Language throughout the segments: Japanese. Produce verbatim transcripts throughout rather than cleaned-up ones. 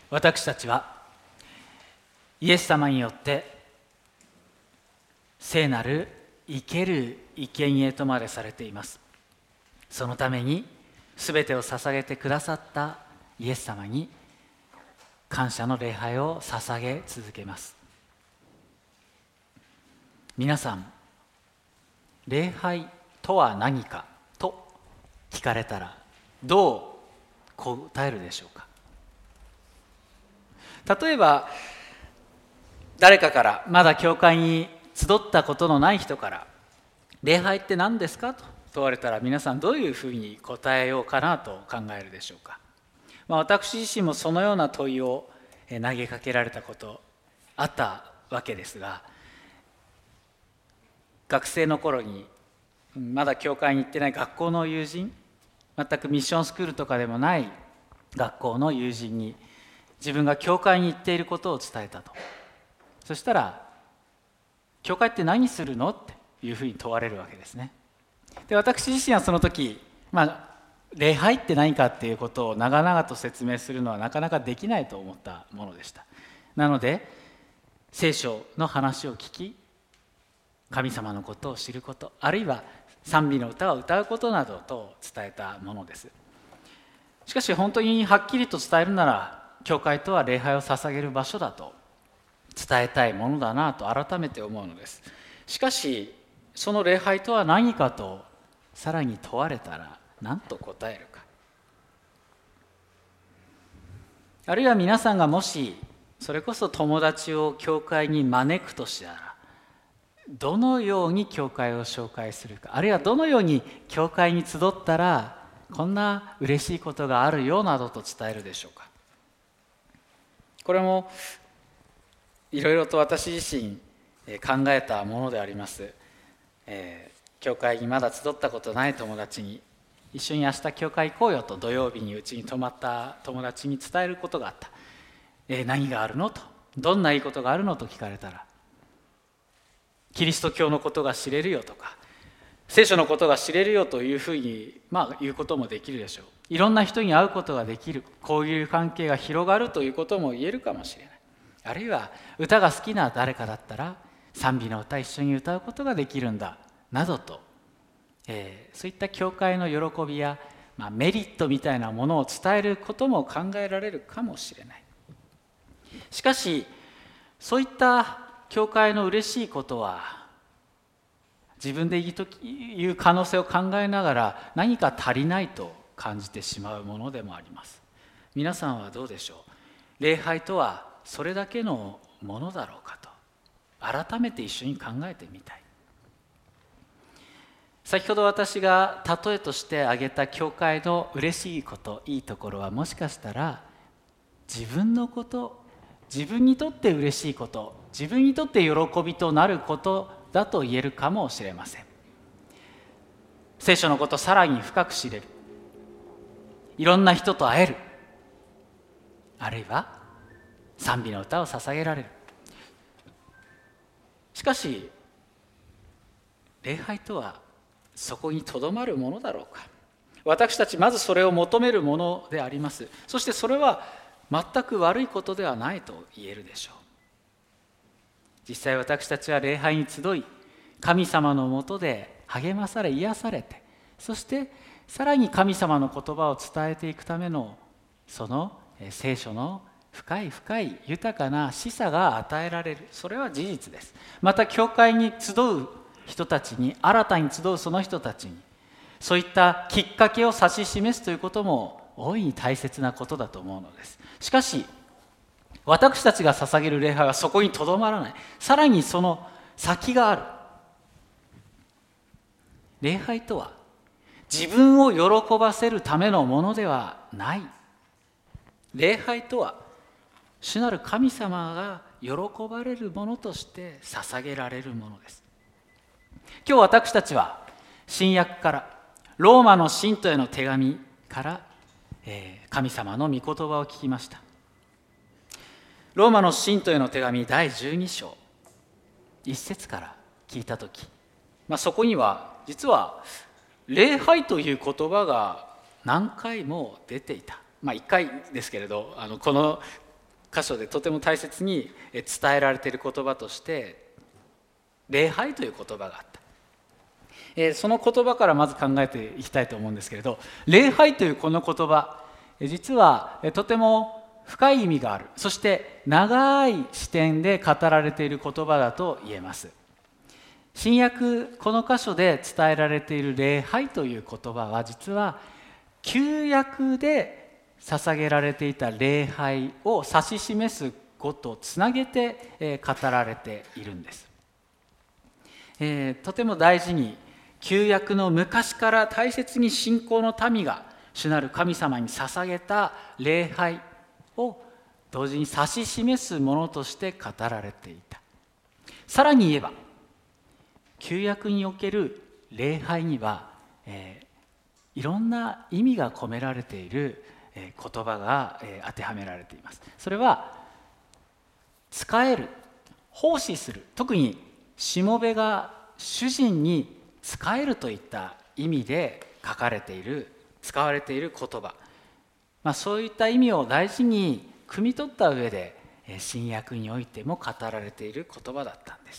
私たちはイエス様によって聖なる生ける生贄へとまでされています。そのためにすべてを捧げてくださったイエス様に感謝の礼拝を捧げ続けます。皆さん、礼拝とは何かと聞かれたらどう答えるでしょうか。例えば誰かから、まだ教会に集ったことのない人から礼拝って何ですかと問われたら、皆さんどういうふうに答えようかなと考えるでしょうか。まあ、私自身もそのような問いを投げかけられたことあったわけですが、学生の頃にまだ教会に行ってない学校の友人、全くミッションスクールとかでもない学校の友人に自分が教会に行っていることを伝えたと。そしたら、教会って何するのっていうふうに問われるわけですね。で、私自身はその時、まあ、礼拝って何かっていうことを長々と説明するのはなかなかできないと思ったものでした。なので聖書の話を聞き、神様のことを知ること、あるいは賛美の歌を歌うことなどと伝えたものです。しかし本当にはっきりと伝えるなら、教会とは礼拝を捧げる場所だと伝えたいものだなと改めて思うのです。しかしその礼拝とは何かとさらに問われたら何と答えるか。あるいは皆さんがもしそれこそ友達を教会に招くとしたら、どのように教会を紹介するか、あるいはどのように教会に集ったらこんな嬉しいことがあるよなどと伝えるでしょうか。これもいろいろと私自身考えたものであります。えー、教会にまだ集ったことない友達に、一緒に明日教会行こうよと土曜日にうちに泊まった友達に伝えることがあった。えー、何があるのと、どんないいことがあるのと聞かれたら、キリスト教のことが知れるよとか、聖書のことが知れるよというふうに、まあ、言うこともできるでしょう。いろんな人に会うことができる、交流関係が広がるということも言えるかもしれない。あるいは歌が好きな誰かだったら賛美の歌一緒に歌うことができるんだなどと、えー、そういった教会の喜びや、まあ、メリットみたいなものを伝えることも考えられるかもしれない。しかしそういった教会の嬉しいことは、自分で言う可能性を考えながら何か足りないと感じてしまうものでもあります。皆さんはどうでしょう。礼拝とはそれだけのものだろうかと改めて一緒に考えてみたい。先ほど私が例えとして挙げた教会の嬉しいこと、いいところは、もしかしたら自分のこと、自分にとって嬉しいこと、自分にとって喜びとなることだと言えるかもしれません。聖書のことをさらに深く知れる、いろんな人と会える、あるいは賛美の歌を捧げられる。しかし礼拝とはそこにとどまるものだろうか。私たちまずそれを求めるものであります。そしてそれは全く悪いことではないと言えるでしょう。実際私たちは礼拝に集い、神様のもとで励まされ癒されて、そしてさらに神様の言葉を伝えていくためのその聖書の深い深い豊かな示唆が与えられる。それは事実です。また教会に集う人たちに、新たに集うその人たちにそういったきっかけを指し示すということも大いに大切なことだと思うのです。しかし私たちが捧げる礼拝はそこにとどまらない。さらにその先がある。礼拝とは自分を喜ばせるためのものではない。礼拝とは主なる神様が喜ばれるものとして捧げられるものです。今日私たちは新約からローマの信徒への手紙から、えー、神様の御言葉を聞きました。ローマの信徒への手紙だいじゅうに章いっ節から聞いたとき、まあ、そこには実は礼拝という言葉が何回も出ていた。まあいっかいですけれど、あのこの箇所でとても大切に伝えられている言葉として礼拝という言葉があった。えー、その言葉からまず考えていきたいと思うんですけれど、礼拝というこの言葉、実はとても深い意味がある、そして長い視点で語られている言葉だと言えます。新約この箇所で伝えられている礼拝という言葉は、実は旧約で捧げられていた礼拝を指し示す語とつなげて語られているんです。えー、とても大事に旧約の昔から大切に信仰の民が主なる神様に捧げた礼拝を同時に指し示すものとして語られていた。さらに言えば、旧約における礼拝には、えー、いろんな意味が込められている、えー、言葉が、えー、当てはめられています。それは仕える、奉仕する、特にしもべが主人に仕えるといった意味で書かれている、使われている言葉、まあ、そういった意味を大事に汲み取った上で新約においても語られている言葉だったんです。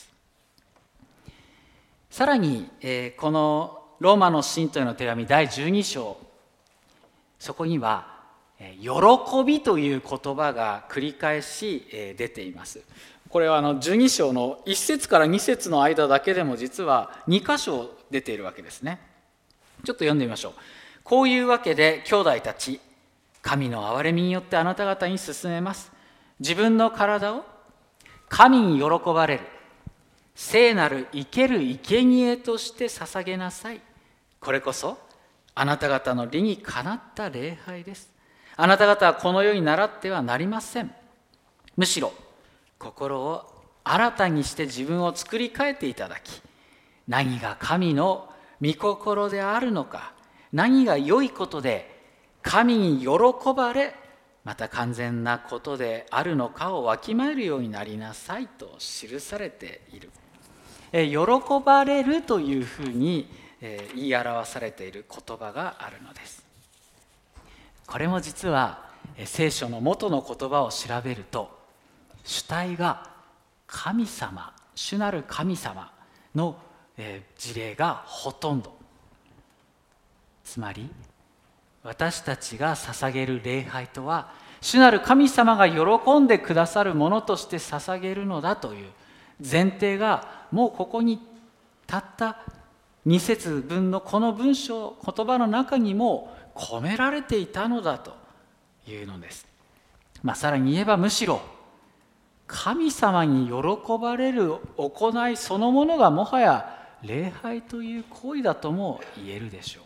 さらに、えー、このローマの信徒への手紙だいじゅうに章、そこには喜びという言葉が繰り返し出ています。これはあのじゅうに章のいち節からに節の間だけでも実はに箇所出ているわけですね。ちょっと読んでみましょう。こういうわけで兄弟たち、神の憐れみによってあなた方に勧めます。自分の体を神に喜ばれる聖なる生ける生贄として捧げなさい。これこそあなた方の理にかなった礼拝です。あなた方はこの世に倣ってはなりません。むしろ心を新たにして自分を作り変えていただき、何が神の御心であるのか、何が良いことで神に喜ばれ、また完全なことであるのかをわきまえるようになりなさいと記されている。え喜ばれるというふうに言い表されている言葉があるのです。これも実は聖書の元の言葉を調べると、主体が神様、主なる神様の事例がほとんど。つまり私たちが捧げる礼拝とは、主なる神様が喜んでくださるものとして捧げるのだという前提が、もうここにたったに節分のこの文章、言葉の中にも込められていたのだというのです。まあ、さらに言えば、むしろ神様に喜ばれる行いそのものがもはや礼拝という行為だとも言えるでしょう。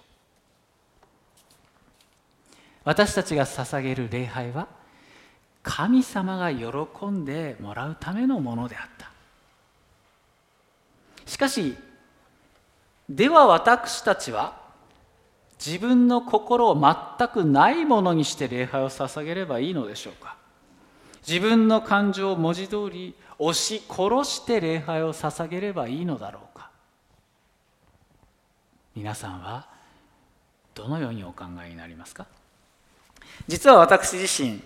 私たちが捧げる礼拝は、神様が喜んでもらうためのものであった。しかし、では私たちは自分の心を全くないものにして礼拝を捧げればいいのでしょうか。自分の感情を文字通り押し殺して礼拝を捧げればいいのだろうか。皆さんはどのようにお考えになりますか。実は私自身、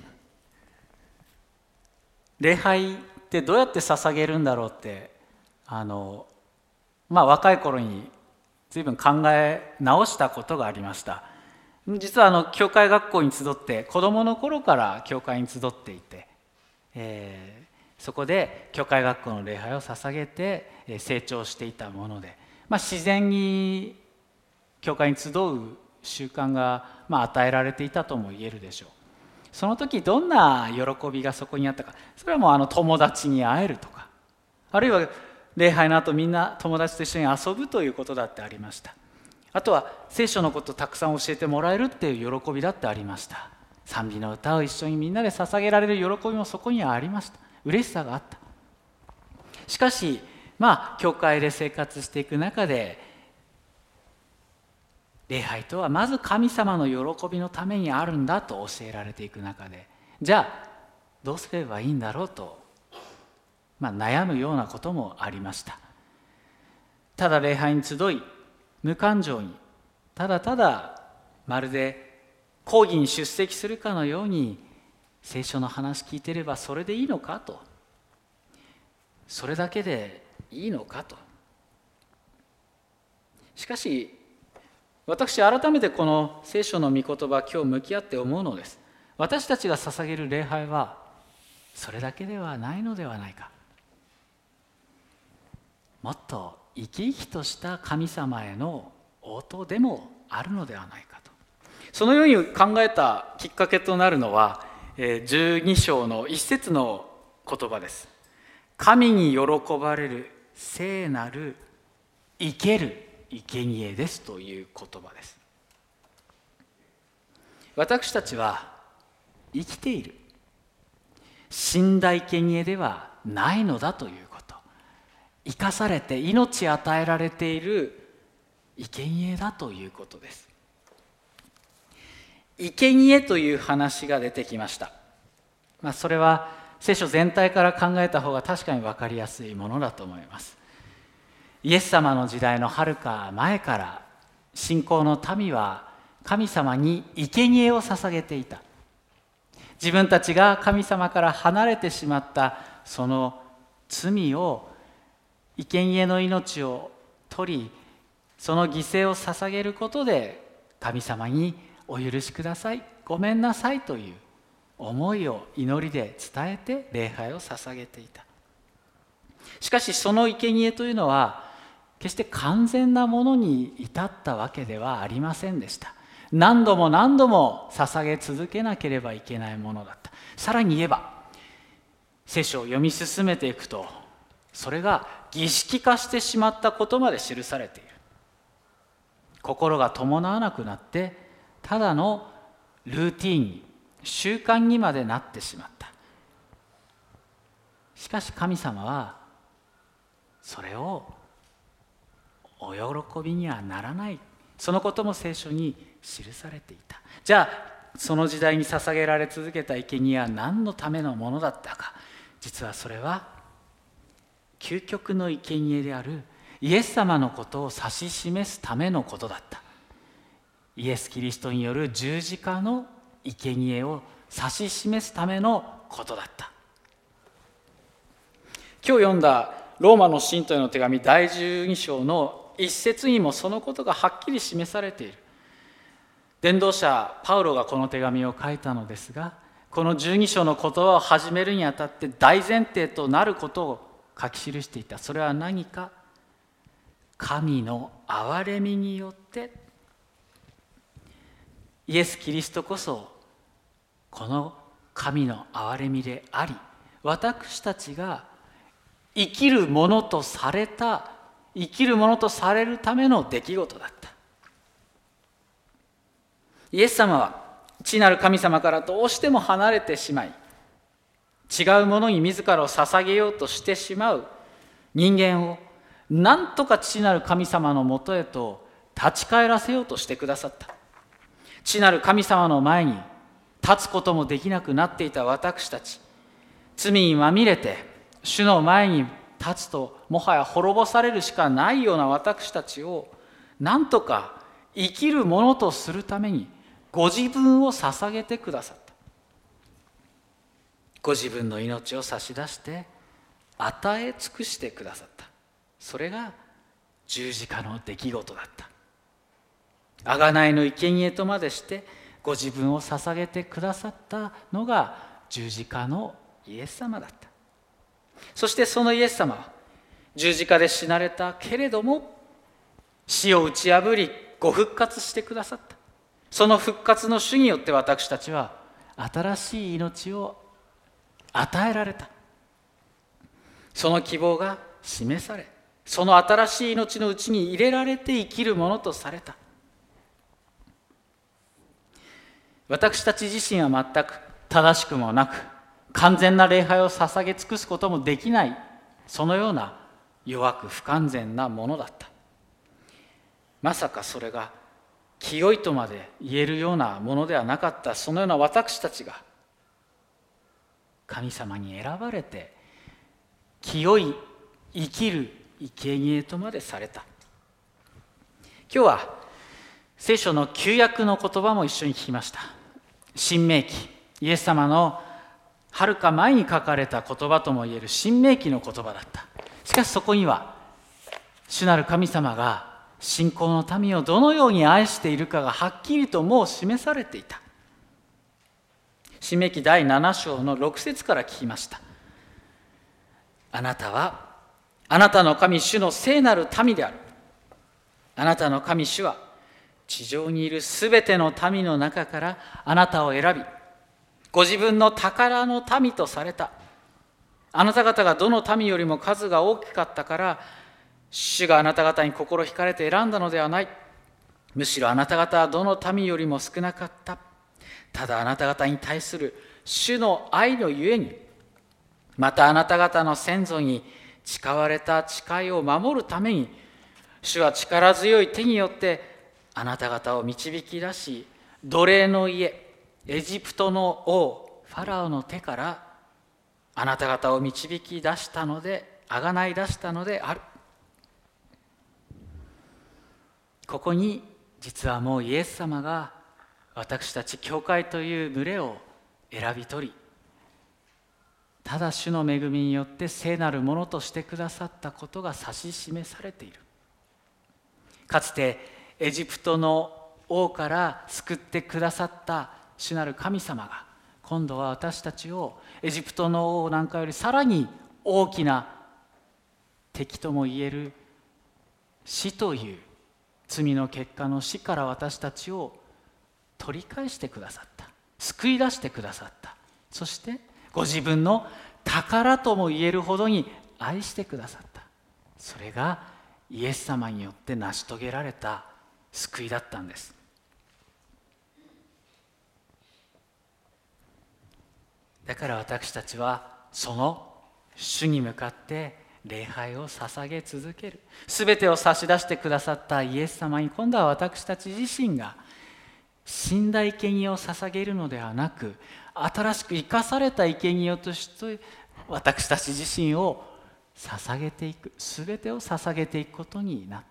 礼拝ってどうやって捧げるんだろうってあのまあ若い頃に随分考え直したことがありました。実はあの教会学校に集って、子どもの頃から教会に集っていて、えー、そこで教会学校の礼拝を捧げて成長していたもので、まあ、自然に教会に集う習慣が、まあ、与えられていたとも言えるでしょう。その時どんな喜びがそこにあったか、それはもうあの友達に会えるとか、あるいは礼拝の後みんな友達と一緒に遊ぶということだってありました。あとは聖書のことをたくさん教えてもらえるっていう喜びだってありました。賛美の歌を一緒にみんなで捧げられる喜びもそこにはありました。嬉しさがあった。しかしまあ教会で生活していく中で、礼拝とはまず神様の喜びのためにあるんだと教えられていく中で、じゃあどうすればいいんだろうと、まあ、悩むようなこともありました。ただ礼拝に集い、無感情にただただまるで講義に出席するかのように聖書の話聞いてればそれでいいのかと、それだけでいいのかと。しかし私改めてこの聖書の御言葉、今日向き合って思うのです。私たちが捧げる礼拝はそれだけではないのではないか。もっと生き生きとした神様への応答でもあるのではないかと。そのように考えたきっかけとなるのはじゅうに章の一節の言葉です。神に喜ばれる聖なる生ける生贄ですという言葉です。私たちは生きている死んだ生贄ではないのだということ、生かされて命与えられている生贄だということです。生贄という話が出てきました。まあ、それは聖書全体から考えた方が確かに分かりやすいものだと思います。イエス様の時代のはるか前から信仰の民は神様に生贄を捧げていた。自分たちが神様から離れてしまったその罪を、生贄の命を取り、その犠牲を捧げることで神様にお許しください、ごめんなさいという思いを祈りで伝えて礼拝を捧げていた。しかしその生贄というのは決して完全なものに至ったわけではありませんでした。何度も何度も捧げ続けなければいけないものだった。さらに言えば聖書を読み進めていくと、それが儀式化してしまったことまで記されている。心が伴わなくなってただのルーティーンに、習慣にまでなってしまった。しかし神様はそれをお喜びにはならない、そのことも聖書に記されていた。じゃあその時代に捧げられ続けた生贄は何のためのものだったか。実はそれは究極の生贄であるイエス様のことを指し示すためのことだった。イエス・キリストによる十字架の生贄を指し示すためのことだった。今日読んだローマの信徒への手紙だいじゅうに章の一節にもそのことがはっきり示されている。伝道者パウロがこの手紙を書いたのですが、このじゅうに章の言葉を始めるにあたって大前提となることを書き記していた。それは何か、神の憐れみによってイエス・キリストこそこの神の憐れみであり、私たちが生きるものとされた、生きるものとされるための出来事だった。イエス様は父なる神様からどうしても離れてしまい、違うものに自らを捧げようとしてしまう人間をなんとか父なる神様のもとへと立ち返らせようとしてくださった。父なる神様の前に立つこともできなくなっていた私たち、罪にまみれて主の前に立つともはや滅ぼされるしかないような私たちをなんとか生きるものとするためにご自分を捧げてくださった。ご自分の命を差し出して与え尽くしてくださった。それが十字架の出来事だった。贖いの生贄とまでしてご自分を捧げてくださったのが十字架のイエス様だった。そしてそのイエス様は十字架で死なれたけれども、死を打ち破りご復活してくださった。その復活の主によって私たちは新しい命を与えられた。その希望が示され、その新しい命のうちに入れられて生きるものとされた。私たち自身は全く正しくもなく、完全な礼拝を捧げ尽くすこともできない、そのような弱く不完全なものだった。まさかそれが清いとまで言えるようなものではなかった。そのような私たちが神様に選ばれて清い生きる生贄とまでされた。今日は聖書の旧約の言葉も一緒に聞きました。新明記、イエス様のはるか前に書かれた言葉ともいえる新明記の言葉だった。しかしそこには主なる神様が信仰の民をどのように愛しているかがはっきりともう示されていた。新明記だいなな章のろく節から聞きました。あなたはあなたの神主の聖なる民である。あなたの神主は地上にいるすべての民の中からあなたを選び、ご自分の宝の民とされた。あなた方がどの民よりも数が大きかったから、主があなた方に心惹かれて選んだのではない。むしろあなた方はどの民よりも少なかった。ただあなた方に対する主の愛のゆえに、またあなた方の先祖に誓われた誓いを守るために、主は力強い手によってあなた方を導き出し、奴隷の家、エジプトの王ファラオの手からあなた方を導き出したので、あがない出したのである。ここに実はもうイエス様が私たち教会という群れを選び取り、ただ主の恵みによって聖なるものとしてくださったことが指し示されている。かつてエジプトの王から救ってくださった主なる神様が、今度は私たちをエジプトの王なんかよりさらに大きな敵ともいえる死という罪の結果の死から私たちを取り返してくださった。救い出してくださった。そしてご自分の宝とも言えるほどに愛してくださった。それがイエス様によって成し遂げられた救いだったんです。だから私たちはその主に向かって礼拝を捧げ続ける。すべてを差し出してくださったイエス様に、今度は私たち自身が死んだ生贄を捧げるのではなく、新しく生かされた生贄として私たち自身を捧げていく、すべてを捧げていくことになった。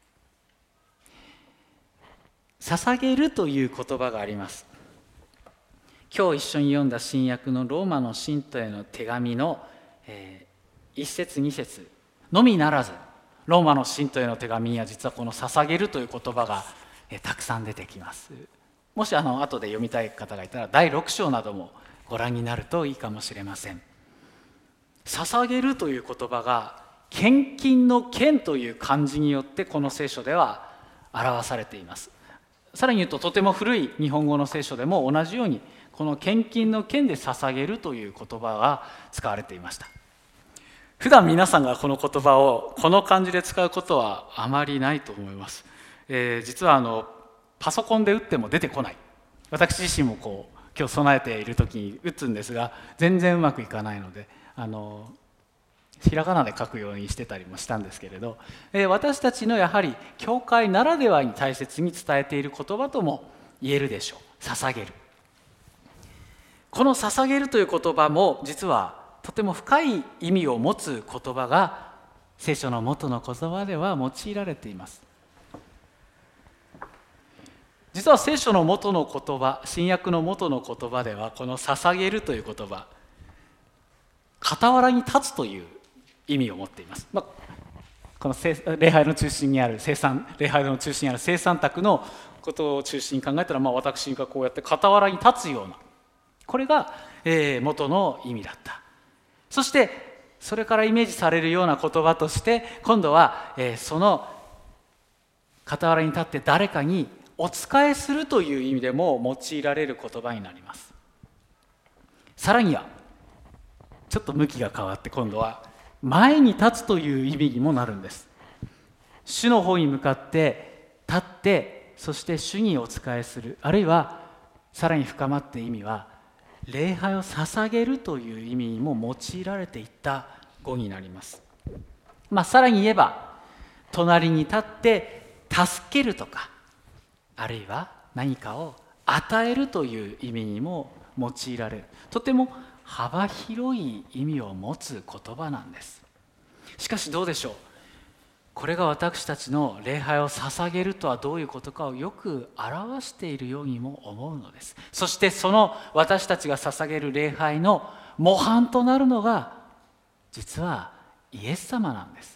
捧げるという言葉があります。今日一緒に読んだ新約のローマの信徒への手紙の、えー、一節二節のみならず、ローマの信徒への手紙には実はこの捧げるという言葉が、えー、たくさん出てきます。もしあの後で読みたい方がいたらだいろく章などもご覧になるといいかもしれません。捧げるという言葉が献金の献という漢字によってこの聖書では表されています。さらに言うと、とても古い日本語の聖書でも同じようにこの献金の献で捧げるという言葉が使われていました。普段皆さんがこの言葉をこの漢字で使うことはあまりないと思います。えー、実はあのパソコンで打っても出てこない。私自身もこう今日備えている時に打つんですが、全然うまくいかないので、あのひらがなで書くようにしてたりもしたんですけれど、えー、私たちのやはり教会ならではに大切に伝えている言葉とも言えるでしょう。捧げる。この捧げるという言葉も実はとても深い意味を持つ言葉が聖書の元の言葉では用いられています。実は聖書の元の言葉、新約の元の言葉ではこの捧げるという言葉、傍らに立つという意味を持っています。まあ、この礼拝の中心にある生産、礼拝の中心にある生産宅のことを中心に考えたら、まあ、私がこうやって傍らに立つような、これが、えー、元の意味だった。そしてそれからイメージされるような言葉として、今度は、えー、その傍らに立って誰かにお仕えするという意味でも用いられる言葉になります。さらにはちょっと向きが変わって、今度は前に立つという意味にもなるんです。主の方に向かって立って、そして主にお仕えする、あるいはさらに深まって意味は礼拝を捧げるという意味にも用いられていった語になります。まあ、さらに言えば隣に立って助けるとか、あるいは何かを与えるという意味にも用いられる、とても幅広い意味を持つ言葉なんです。しかしどうでしょう、 これが私たちの礼拝を捧げるとはどういうことかをよく表しているようにも思うのです。そしてその私たちが捧げる礼拝の模範となるのが実はイエス様なんです。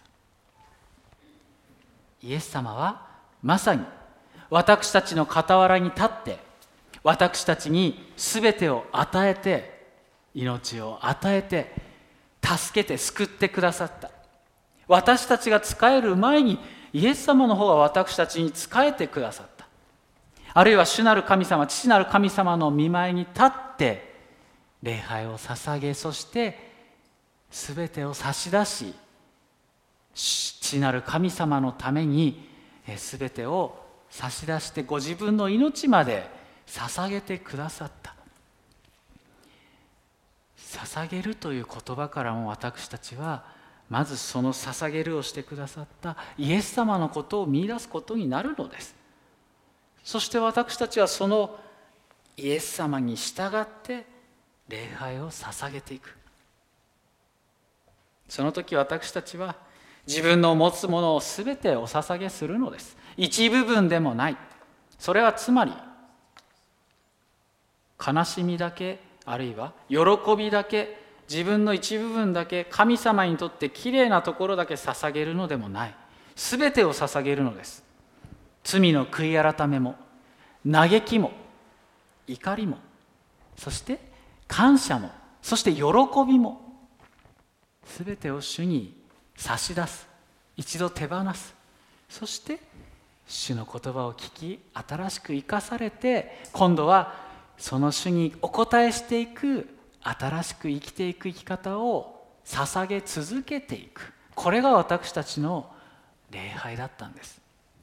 イエス様はまさに私たちの傍らに立って私たちに全てを与えて命を与えて助けて救ってくださった。私たちが仕える前にイエス様の方が私たちに仕えてくださった。あるいは主なる神様、父なる神様の御前に立って礼拝を捧げ、そして全てを差し出し、父なる神様のために全てを差し出してご自分の命まで捧げてくださった。捧げるという言葉からも私たちはまずその捧げるをしてくださったイエス様のことを見出すことになるのです。そして私たちはそのイエス様に従って礼拝を捧げていく。その時私たちは自分の持つものを全てお捧げするのです。一部分でもない。それはつまり悲しみだけ、あるいは喜びだけ、自分の一部分だけ、神様にとってきれいなところだけ捧げるのでもない。すべてを捧げるのです。罪の悔い改めも、嘆きも、怒りも、そして感謝も、そして喜びも、すべてを主に差し出す。一度手放す。そして主の言葉を聞き、新しく生かされて、今度はその主にお応えしていく、新しく生きていく生き方を捧げ続けていく。これが私たちの礼拝だったんです。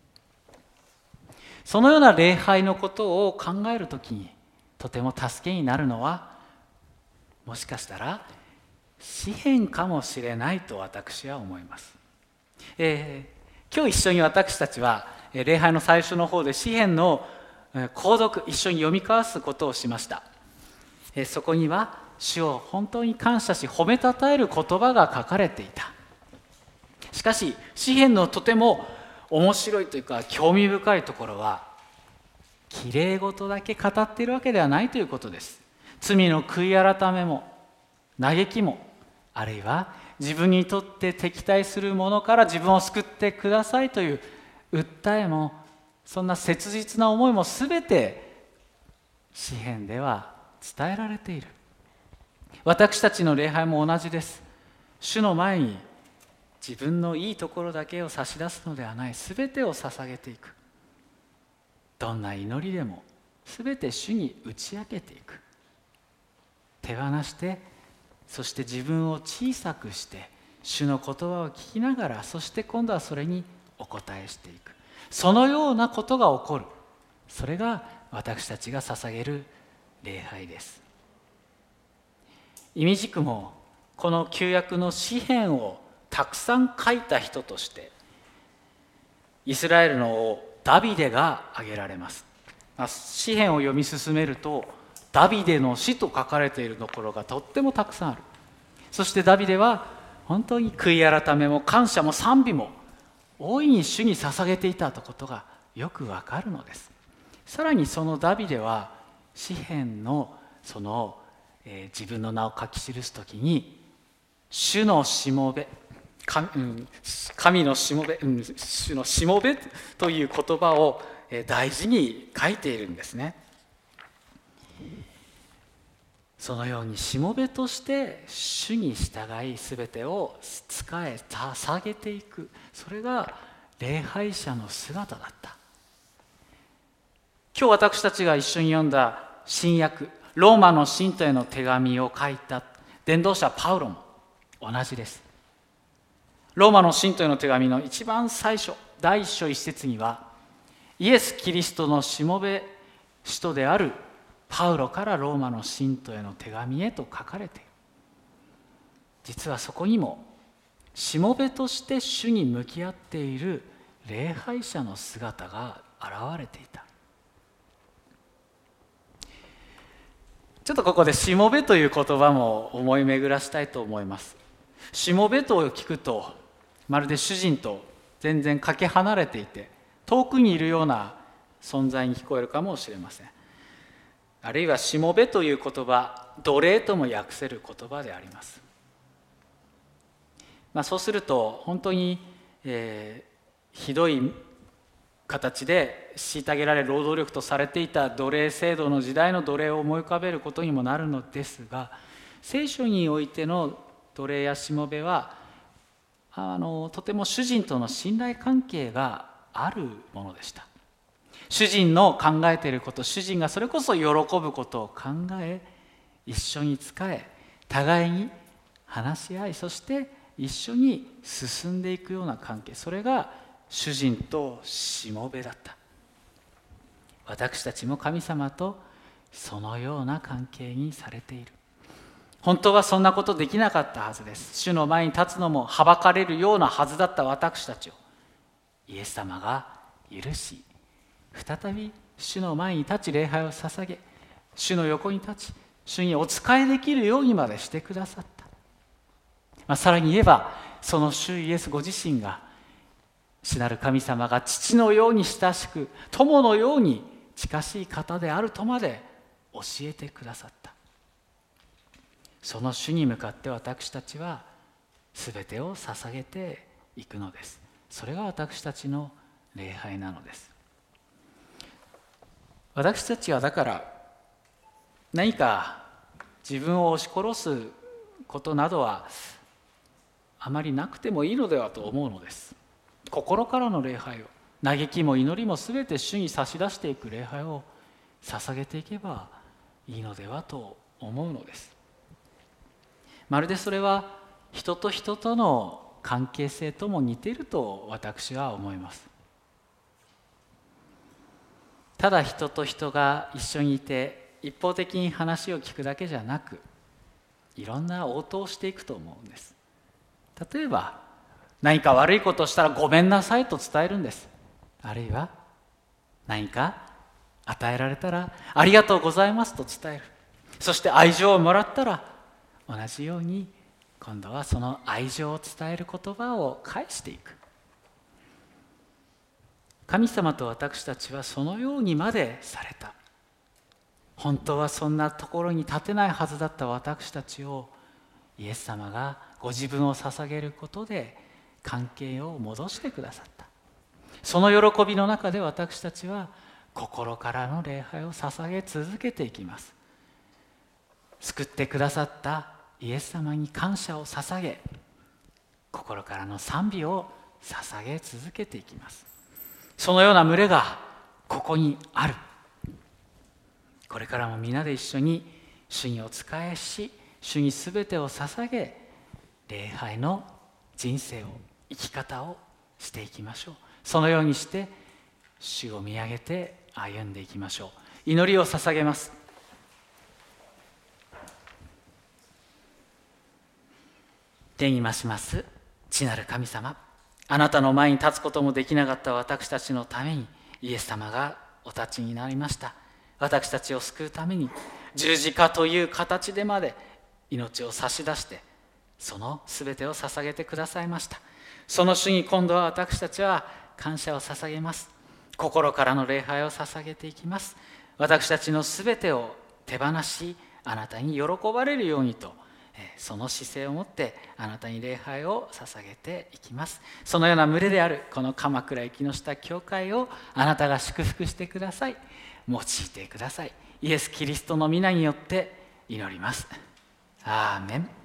そのような礼拝のことを考えるときにとても助けになるのは、もしかしたら詩篇かもしれないと私は思います。えー、今日一緒に私たちは礼拝の最初の方で詩篇の購読、一緒に読み交わすことをしました。えー、そこには主を本当に感謝し褒めたたえる言葉が書かれていた。しかし詩篇のとても面白いというか興味深いところは、きれい事だけ語っているわけではないということです。罪の悔い改めも嘆きも、あるいは自分にとって敵対するものから自分を救ってくださいという訴えも、そんな切実な思いもすべて詩篇では伝えられている。私たちの礼拝も同じです。主の前に自分のいいところだけを差し出すのではない、すべてを捧げていく。どんな祈りでもすべて主に打ち明けていく。手放して、そして自分を小さくして主の言葉を聞きながら、そして今度はそれにお答えしていく。そのようなことが起こる。それが私たちが捧げる礼拝です。いみじくもこの旧約の詩篇をたくさん書いた人としてイスラエルの王ダビデが挙げられます。詩篇を読み進めるとダビデの詩と書かれているところがとってもたくさんある。そしてダビデは本当に悔い改めも感謝も賛美も大いに主に捧げていたということがよくわかるのです。さらにそのダビデは詩篇のその、えー、自分の名を書き記すときに主のしもべ、神、うん、神のしもべ、うん、主のしもべという言葉を大事に書いているんですね。そのようにしもべとして主に従い全てを仕え捧げていく、それが礼拝者の姿だった。今日私たちが一緒に読んだ新約、ローマの信徒への手紙を書いた伝道者パウロも同じです。ローマの信徒への手紙の一番最初、第一章一節には、イエス・キリストのしもべ使徒であるパウロからローマの信徒への手紙へと書かれている。実はそこにもしもべとして主に向き合っている礼拝者の姿が現れていた。ちょっとここでしもべという言葉も思い巡らしたいと思います。しもべと聞くとまるで主人と全然かけ離れていて遠くにいるような存在に聞こえるかもしれません。あるいはしもべという言葉、奴隷とも訳せる言葉であります。まあ、そうすると本当に、えー、ひどい形で虐げられ労働力とされていた奴隷制度の時代の奴隷を思い浮かべることにもなるのですが、聖書においての奴隷やしもべはあのとても主人との信頼関係があるものでした。主人の考えていること、主人がそれこそ喜ぶことを考え、一緒に仕え、互いに話し合い、そして一緒に進んでいくような関係、それが主人としもべだった。私たちも神様とそのような関係にされている。本当はそんなことできなかったはずです。主の前に立つのもはばかれるようなはずだった私たちをイエス様が許し、再び主の前に立ち礼拝を捧げ、主の横に立ち主にお仕えできるようにまでしてくださった。まあ、さらに言えばその主イエスご自身が主なる神様が父のように親しく友のように近しい方であるとまで教えてくださった。その主に向かって私たちは全てを捧げていくのです。それが私たちの礼拝なのです。私たちはだから何か自分を押し殺すことなどはあまりなくてもいいのではと思うのです。心からの礼拝を、嘆きも祈りも全て主に差し出していく礼拝を捧げていけばいいのではと思うのです。まるでそれは人と人との関係性とも似ていると私は思います。ただ人と人が一緒にいて一方的に話を聞くだけじゃなく、いろんな応答をしていくと思うんです。例えば何か悪いことをしたらごめんなさいと伝えるんです。あるいは何か与えられたらありがとうございますと伝える。そして愛情をもらったら同じように今度はその愛情を伝える言葉を返していく。神様と私たちはそのようにまでされた。本当はそんなところに立てないはずだった私たちをイエス様がご自分を捧げることで関係を戻してくださった。その喜びの中で私たちは心からの礼拝を捧げ続けていきます。救ってくださったイエス様に感謝を捧げ、心からの賛美を捧げ続けていきます。そのような群れがここにある。これからも皆で一緒に主にお仕えし、主にすべてを捧げ、礼拝の人生を、生き方をしていきましょう。そのようにして主を見上げて歩んでいきましょう。祈りを捧げます。天に増します父なる神様、あなたの前に立つこともできなかった私たちのためにイエス様がお立ちになりました。私たちを救うために十字架という形でまで命を差し出して、そのすべてを捧げてくださいました。その主に今度は私たちは感謝を捧げます。心からの礼拝を捧げていきます。私たちのすべてを手放し、あなたに喜ばれるようにと、その姿勢を持ってあなたに礼拝を捧げていきます。そのような群れであるこの鎌倉雪の下教会をあなたが祝福してください。用いてください。イエス・キリストの皆によって祈ります。アーメン。